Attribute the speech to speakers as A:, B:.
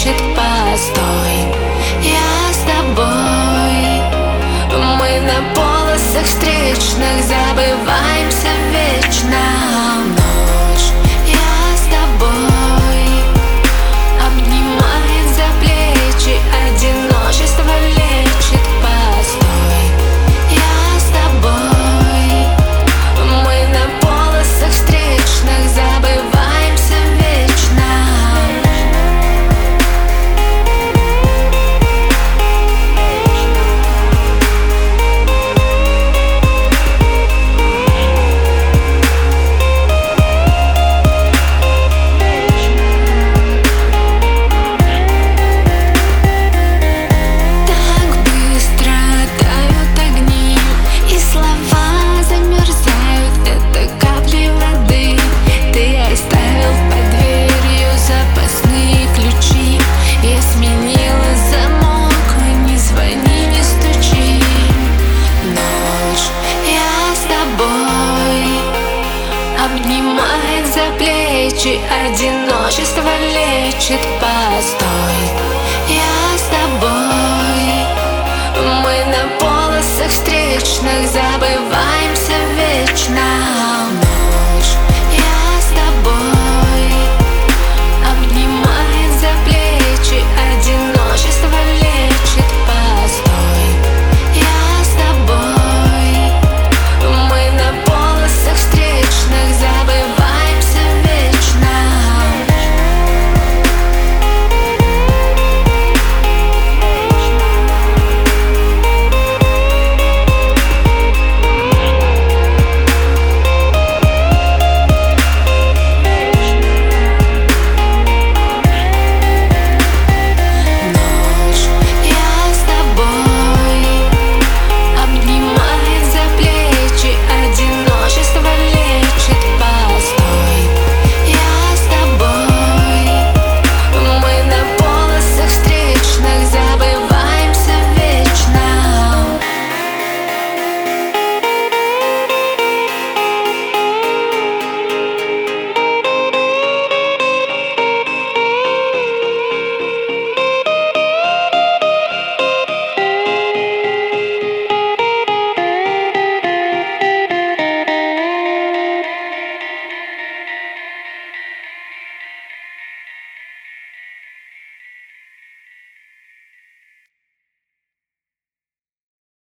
A: лечит постой. Я с тобой. Мы на полосах встречных забываемся вечно. Ночь, я с тобой. Обнимает за плечи, одиночество лечит постой. Я с тобой. Мы на полосах встречных забываемся вечно. Обнимает за плечи, одиночество лечит постой. Я с тобой. Мы на полосах встречных забываемся.